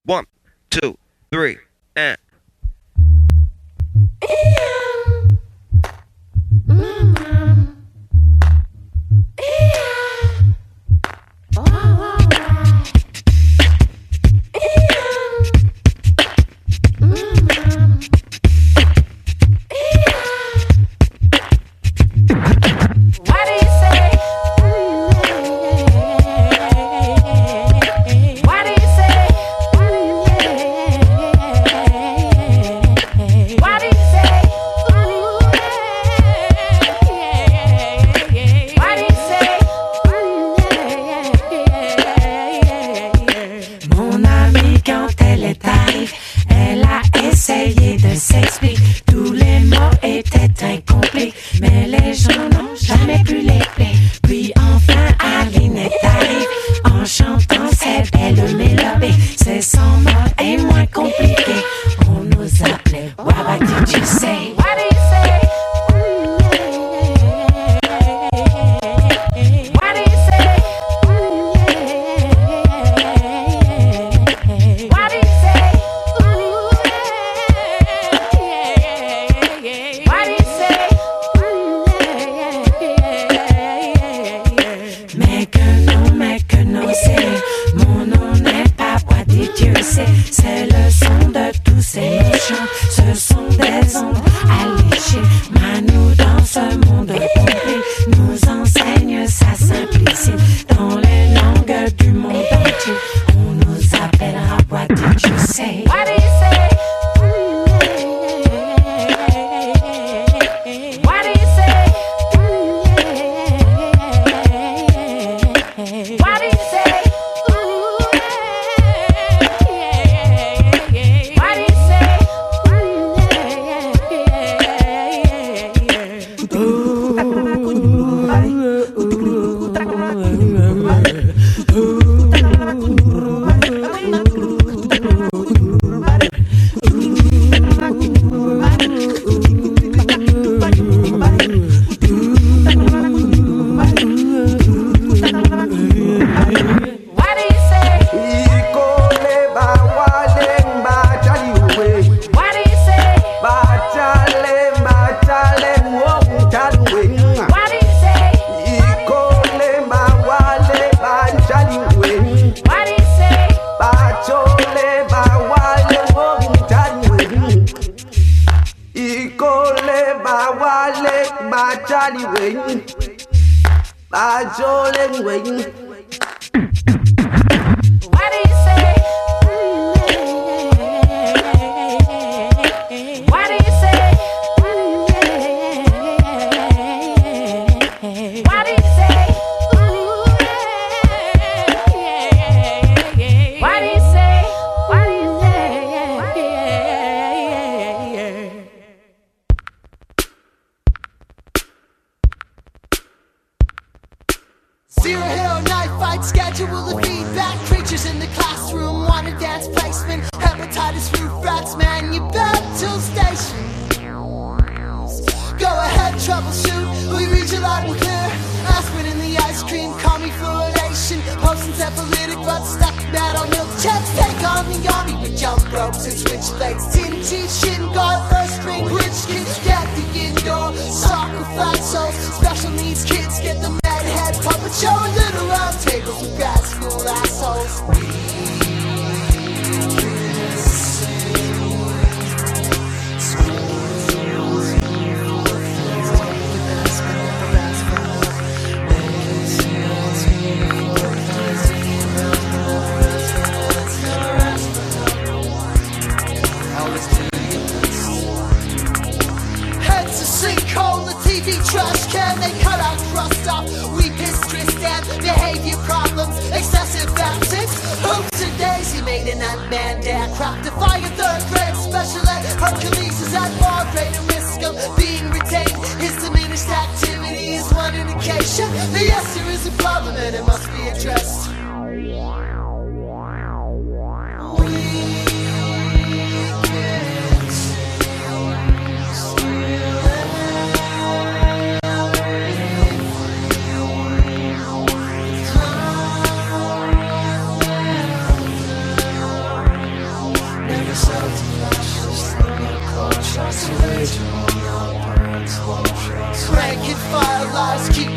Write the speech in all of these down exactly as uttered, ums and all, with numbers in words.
One, two, three, and.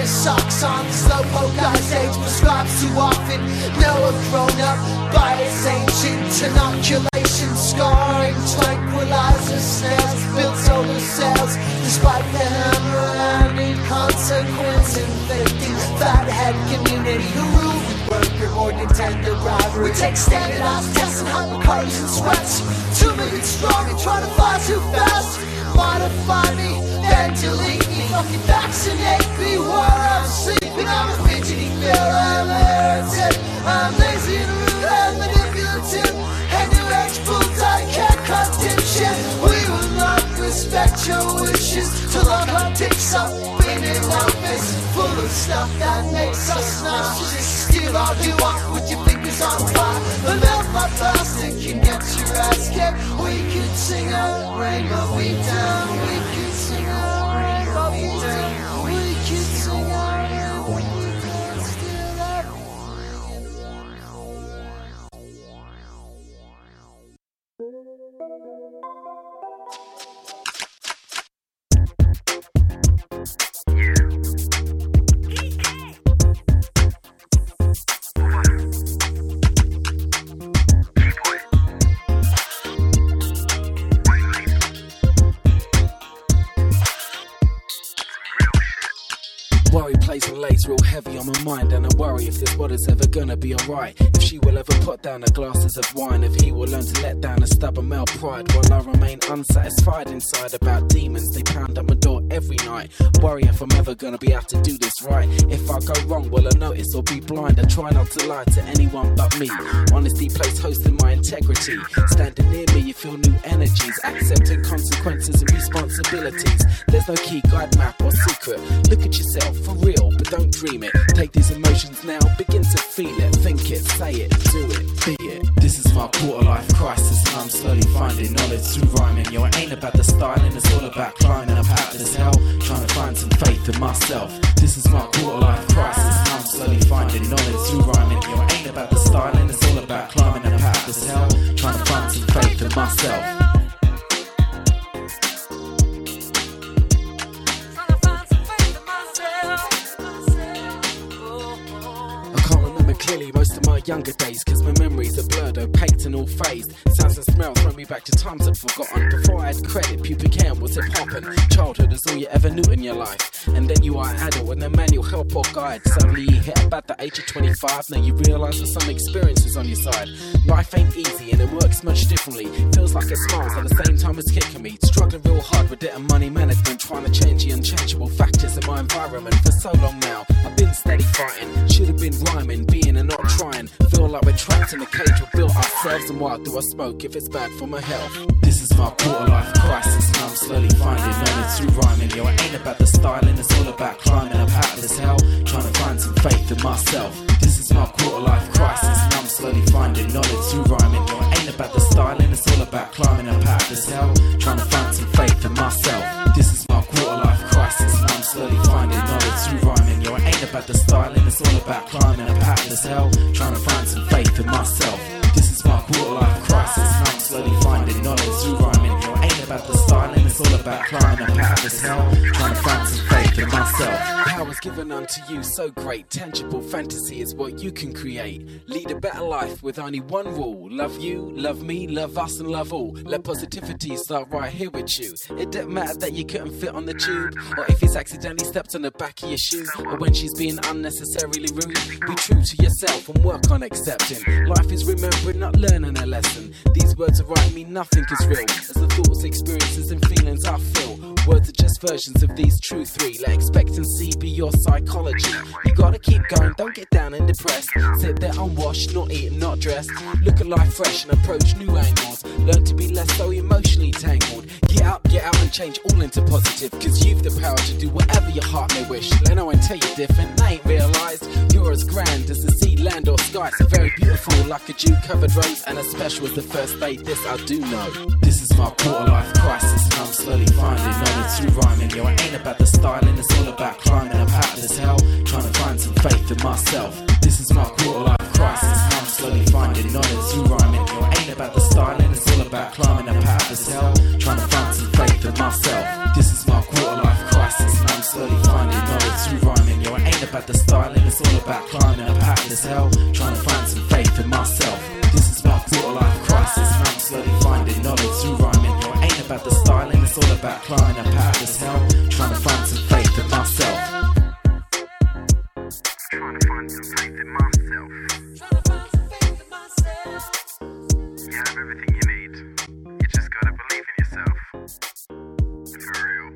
his socks on. The slowpoke guy's age prescribes too often. Noah grown up by his ancient inoculation scarring. Tranquilizer snails built solar cells despite the hammer and inconsequence inflicting fathead community who rule with worker or Nintendo bribery. We take standardized tests and hypercars and sweats. Two million strong and trying to fly too fast. Modify me, then delete me. Fucking vaccinate me while I'm sleeping. I'm a fidgety fear, I'm a heretic. I'm lazy and rude and manipulative. And your ex-fools I can't cut dipshit. We will not respect your wishes to lock our dicks up in an office full of stuff that makes us nauseous. Steal all you want with your fingers on fire. The melt my plastic can get your ass kicked. We could sing a rainbow we down. We could sing a rainbow we down. We could sing a rainbow we down. Steal that. Worry plays and lays real heavy on my mind, and I worry if this world is ever gonna be alright. If she will ever put down her glasses of wine, if he will learn to let down a stubborn male pride, while I remain unsatisfied inside about demons. They pound at my door every night. Worry if I'm ever gonna be able to do this right. If I go wrong, will I notice or be blind? I try not to lie to anyone but me. Honesty plays host in my integrity. Standing near me, you feel new energies, accepting consequences and responsibilities. There's no key, guide, map or secret. Look at yourself for real, but don't dream it. Take these emotions now, begin to feel it. Think it, say it, do it, be it. This is my quarter life crisis, and I'm slowly finding knowledge through rhyming. Yo, it ain't about the styling, it's all about climbing up out of this hell, trying to find some faith in myself. This is my quarter life crisis, and I'm slowly finding knowledge through rhyming. Yo, it ain't about the styling, it's all about climbing up out of this hell, trying to find some faith in myself. Clearly most of my younger days, cause my memories are blurred, opaque and all phased. Sounds and smells throw me back to times I'd forgotten. Before I had credit, pubic hair was hip hop, and childhood is all you ever knew in your life. And then you are an adult and a manual help or guide. Suddenly you hit about the age of twenty-five. Now you realise there's some experiences on your side. Life ain't easy and it works much differently. Feels like it smiles at the same time as kicking me. Struggling real hard with debt and money management, trying to change the unchangeable factors in my environment. For so long now, I've been steady fighting. Should have been rhyming, being and not trying. Feel like we're trapped in a cage we built ourselves. And why do I smoke if it's bad for my health? This is my quarter life crisis, and I'm slowly finding knowledge through rhyming. Yo, it ain't about the styling, it's all about climbing up out of this hell, trying to find some faith in myself. This is my quarter life crisis, and I'm slowly finding knowledge through rhyming. Yo, it ain't about the styling, it's all about climbing up out of this hell, trying to find some faith in myself. This is my quarter life crisis, and I'm slowly finding knowledge through rhyming. Yo, it ain't about the styling, it's all about climbing up out of this hell, trying to find some faith in myself. This is my quarter life crisis, and I'm slowly finding knowledge through rhyming. Yo, it ain't about the styling, it's all about climbing up out of this hell, trying to find some faith in myself. Powers given unto you so great, tangible fantasy is what you can create. Lead a better life with only one rule: love you, love me, love us and love all. Let positivity start right here with you. It didn't matter that you couldn't fit on the tube, or if he's accidentally stepped on the back of your shoe, or when she's being unnecessarily rude. Be true to yourself and work on accepting. Life is remembering, not learning a lesson. These words are right mean nothing is real, as the thoughts, experiences and feelings I feel. Words are just versions of these true three. Let expectancy be your psychology. You gotta keep going, don't get down and depressed. Sit there unwashed, not eating, not dressed. Look at life fresh and approach new angles. Learn to be less so emotionally tangled. Get out, get out and change all into positive, cause you've the power to do whatever your heart may wish. Let no one tell you different, they ain't realised you're as grand as the sea, land or sky. So very beautiful like a dew covered rose, and as special as the first day, this I do know. This is my quarter life crisis, and I'm slowly finding knowledge through rhyming. Yo, it ain't about the styling, it's all about climbing up out of this hell, trying to find some faith in myself. This is my quarter life crisis, and I'm slowly finding knowledge through rhyming. Yo, it ain't about the styling, it's all about climbing up out of this hell, trying to find some faith in myself. This is my quarter life crisis, and I'm slowly finding knowledge through rhyming. Yo, it about climbing up out of this hell, trying to find some faith in myself. Trying to find some faith in myself. You have everything you need. You just gotta believe in yourself. For real.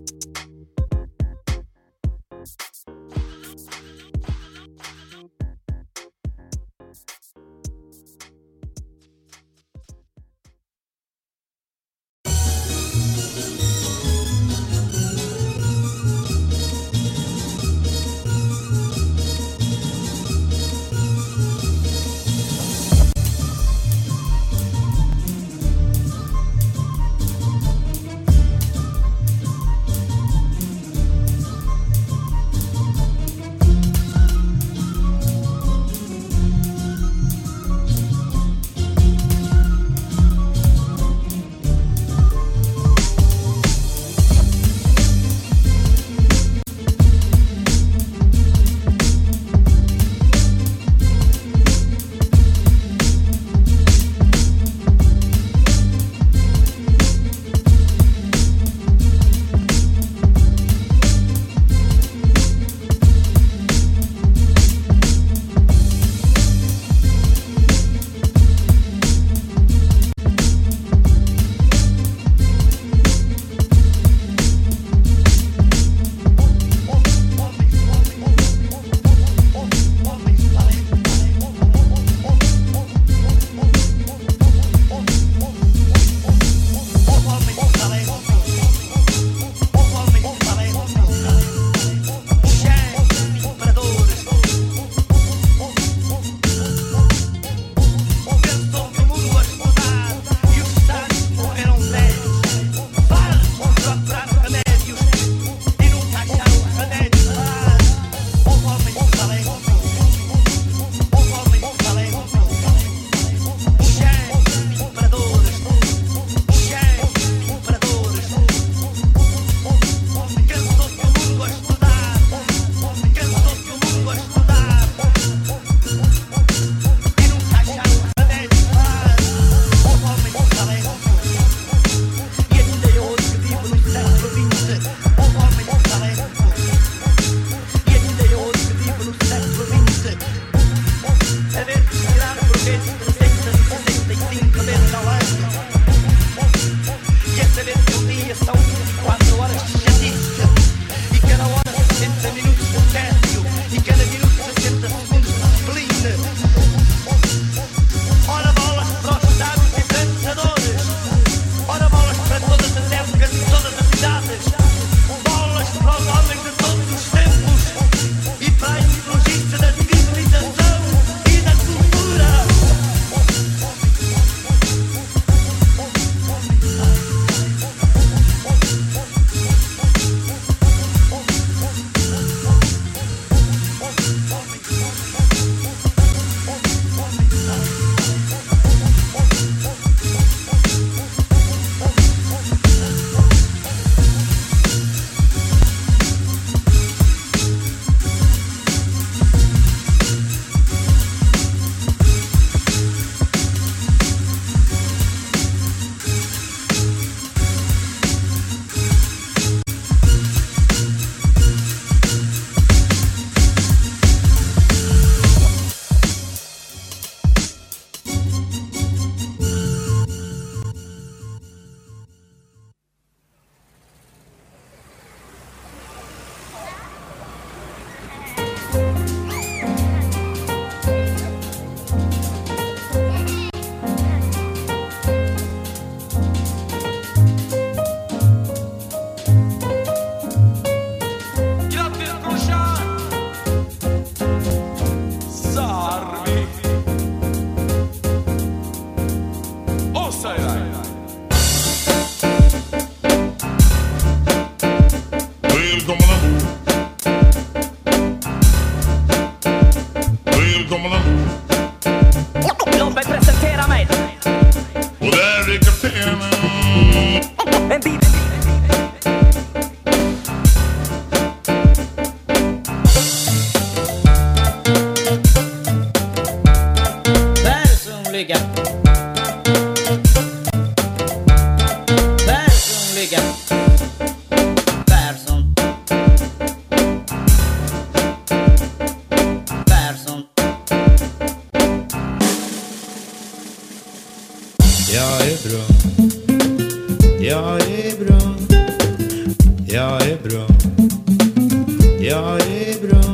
Låt mig presentera mig. Och där är kaptenen. En bil. Där som ligger. Jag är bra. Jag är bra. Jag är bra. Jag är bra.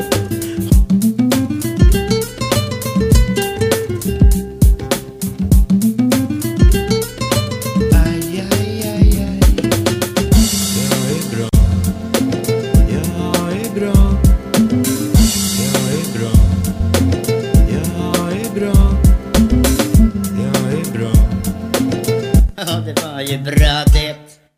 Bra det.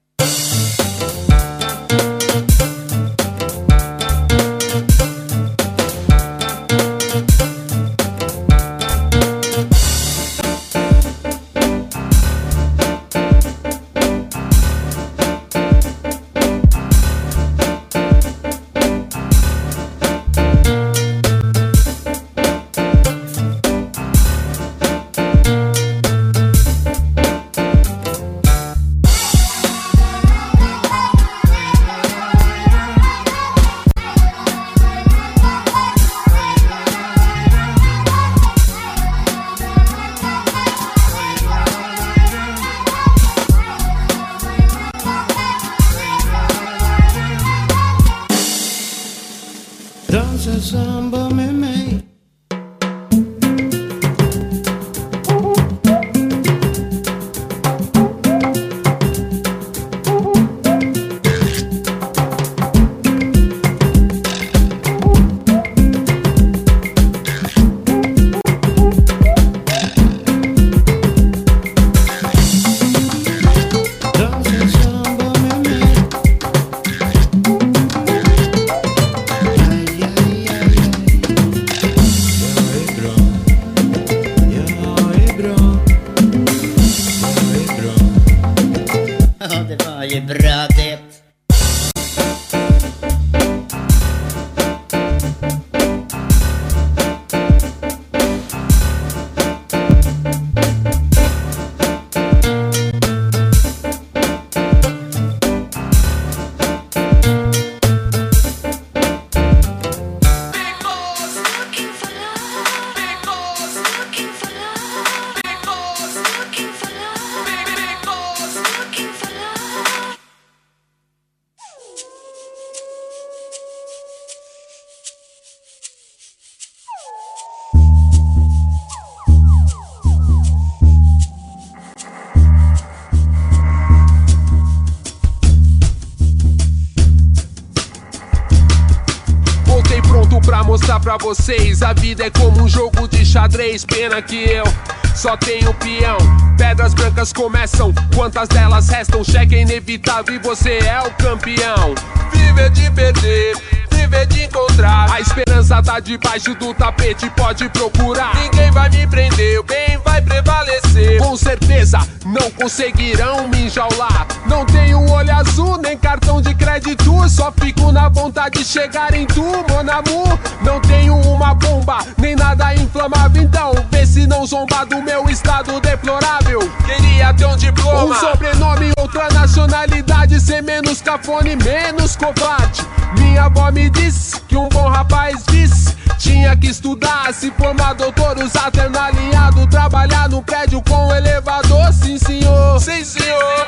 Dansa samba med mig. Bra det. Pra mostrar pra vocês, a vida é como um jogo de xadrez. Pena que eu só tenho peão. Pedras brancas começam, quantas delas restam? Cheque é inevitável e você é o campeão. Viver de perder, viver de encontrar. A esperança tá debaixo do tapete, pode procurar. Ninguém vai me prender, o bem vai prevalecer. Com certeza não conseguirão me enjaular. Não tenho olho azul, nem cartão de crédito. Só fico na vontade de chegar em tu, mon amour. Não tenho uma bomba, nem nada inflamável. Então vê se não zomba do meu estado deplorável. Queria ter um diploma, um sobrenome, outra nacionalidade. Ser menos cafone, menos covarde. Minha avó me disse que um bom rapaz disse tinha que estudar, se formar doutor, usar terno alinhado, trabalhar no prédio com elevador. Sim senhor, sim senhor.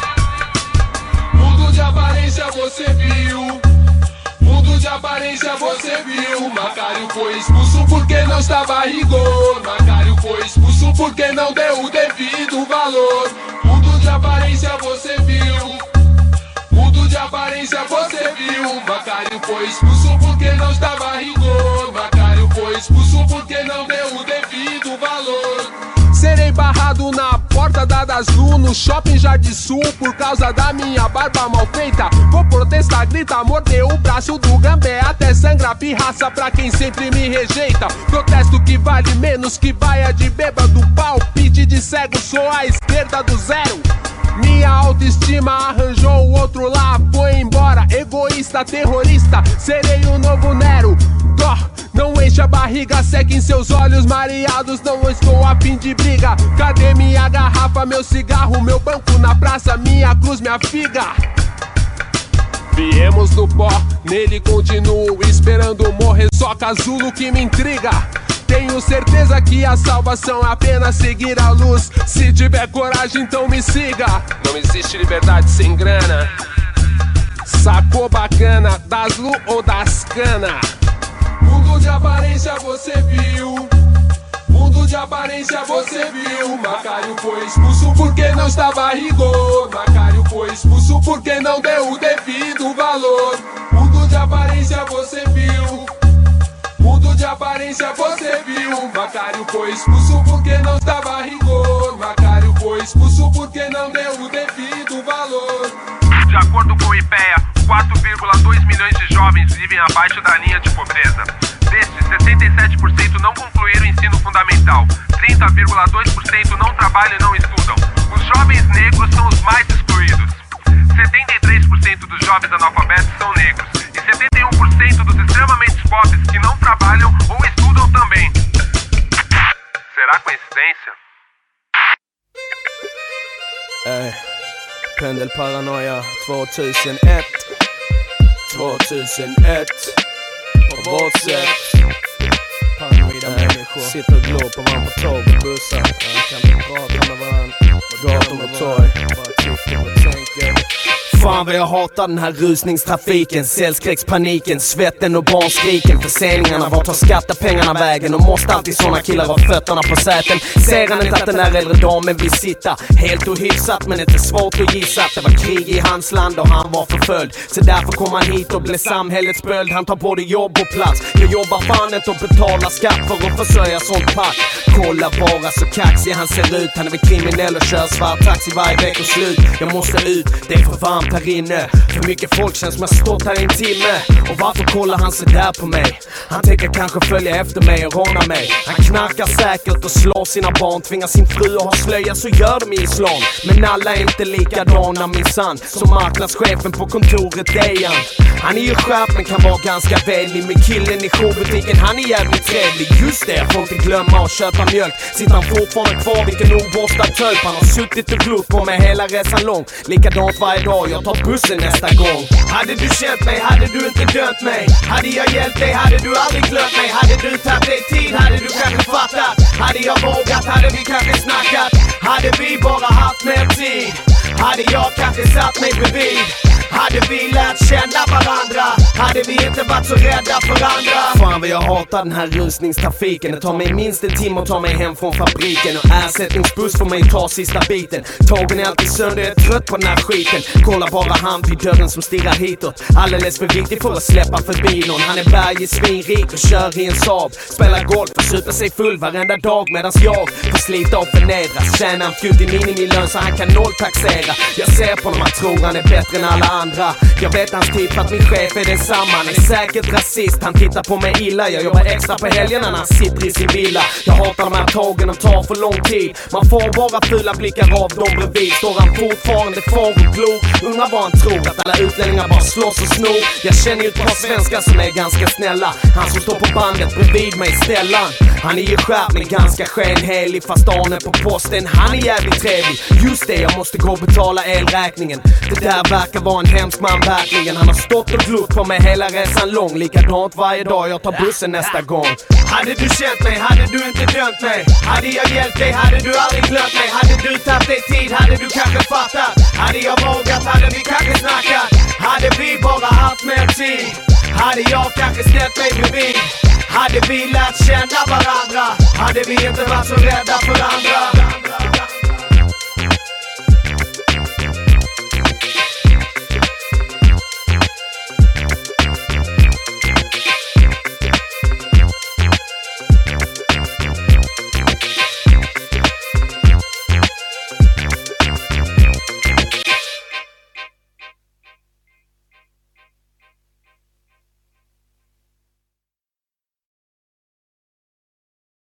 Mundo de aparência você viu, mundo de aparência você viu. Macário foi expulso porque não estava a rigor. Macário foi expulso porque não deu o devido valor. Mundo de aparência você viu, mundo de aparência você viu. Macário foi expulso porque não estava a rigor. Macário foi expulso porque não deu o devido valor. Serei barrado na porta da Daslu, no shopping Jardim Sul, por causa da minha barba mal feita. Vou protestar, grita, morder o braço do Gambé, até sangrar pirraça pra quem sempre me rejeita. Protesto que vale menos que vaia de bêbado, palpite de cego, sou a esquerda do zero. Minha autoestima arranjou o outro lá, foi embora, egoísta, terrorista, serei o novo Nero. Dó, não enche a barriga, seca em seus olhos mareados, não estou a fim de briga. Cadê minha garrafa, meu cigarro, meu banco na praça, minha cruz, minha figa? Viemos do pó, nele continuo esperando morrer, só casulo que me intriga. Tenho certeza que a salvação é apenas seguir a luz. Se tiver coragem, então me siga. Não existe liberdade sem grana. Sacou bacana, das lu ou das cana? Mundo de aparência você viu. Mundo de aparência você viu. Macário foi expulso porque não estava a rigor. Macário foi expulso porque não deu o devido valor. Mundo de aparência você viu. Mundo de aparência você viu. Macário foi expulso porque não estava a rigor. Macário foi expulso porque não deu o devido valor. De acordo com o IPEA, quatro vírgula dois milhões de jovens vivem abaixo da linha de pobreza. Destes, sessenta e sete por cento não concluíram o ensino fundamental, trinta vírgula dois por cento não trabalham e não estudam. Os jovens negros são os mais excluídos. setenta e três por cento dos jovens analfabetos são negros e setenta e um por cento dos extremamente pobres que não trabalham ou estudam também. Será coincidência? Ey, Pendelparanoia tvåtusenett tvåtusenett på vårt sätt. Paranoida människor sitter och glor på varandra på tåg och bussar. Man kan prata med varandra på gator och torg. Bara tycker och tänker. Fan vad jag hatar den här rusningstrafiken, cellskräckspaniken, svetten och barnskriken, förseningarna, vart tar skattepengarna vägen? Och måste alltid såna killar ha fötterna på säten? Ser han inte att den här äldre damen vill sitta helt ohyfsat, men inte svårt att gissa att det var krig i hans land och han var förföljd. Så därför kom han hit och blev samhällets böld. Han tar både jobb och plats. Jag jobbar fan inte och betalar skatt för att försörja sånt pack. Kolla bara så kaxig han ser ut. Han är väl kriminell och kör svart taxi varje vecka och slut. Jag måste ut, det är för varmt här inne. För mycket folk känns som jag stått här i en timme. Och varför kollar han sig där på mig? Han tänker kanske följa efter mig och råna mig. Han knarkar säkert och slår sina barn. Tvingar sin fru att ha slöja, så gör de i islam. Men alla är inte likadana minsann. Som marknadschefen på kontoret Dejan. Han är ju skärp men kan vara ganska vänlig. Med killen i showbutiken, han är jävligt trevlig. Just det, jag får inte glömma att köpa mjölk. Sitter han fortfarande kvar, vilken oborstad töp. Han har suttit och glott på mig hela resan lång. Likadant varje dag, jag tar bussen nästa gång. Hade du känt mig, hade du inte dömt mig. Hade jag hjälpt dig, hade du aldrig glömt mig. Hade du tagit dig tid, hade du kanske fattat. Hade jag vågat, hade vi kanske snackat. Hade vi bara haft mer tid, hade jag kanske satt mig bredvid. Hade vi lärt känna varandra, hade vi inte varit så rädda för andra. Fan vad jag hatar den här rusningstrafiken. Det tar mig minst en timme att ta mig hem från fabriken. Och ersättningsbuss får mig ta sista biten. Tågen är alltid sönder, jag är trött på den här skiten. Kolla bara han vid dörren som stirrar hitåt. Alldeles för viktig för att släppa förbi någon. Han är bergig, svinrik och kör i en Saab. Spelar golf och super sig full varenda dag. Medans jag får slita och förnedras. Tjänar en fjuttig minimilön så han kan nolltaxera. Jag ser på honom, han tror han är bättre än alla andra. Jag vet hans typ att min chef är densamma. Han är säkert rasist, han tittar på mig illa. Jag jobbar extra på helgerna när han sitter i sin villa. Jag hatar de här tågen, och tar för lång tid. Man får bara fula blickar av dem bredvid. Står han fortfarande kvar och glor. Undrar vad han tror, att alla utlänningar bara slåss och snor. Jag känner ju ett par svenskar som är ganska snälla. Han som står på bandet bredvid mig, Stellan. Han är ju skärp men ganska skenhelig. Fast Arne på posten, han är jävligt trevlig. Just det, jag måste gå och betala elräkningen. Det där verkar vara en hemsk man verkligen. Han har stått och glott på mig hela resan lång. Likadant varje dag, jag tar bussen nästa gång. Hade du känt mig, hade du inte dömt mig. Hade jag hjälpt dig, hade du aldrig glömt mig. Hade du tagit dig tid, hade du kanske fattat. Hade jag vågat, hade vi kanske snackat. Hade vi bara haft mer tid, hade jag kanske ställt mig bredvid. Hade vi lärt känna varandra, hade vi inte varit så rädda för andra.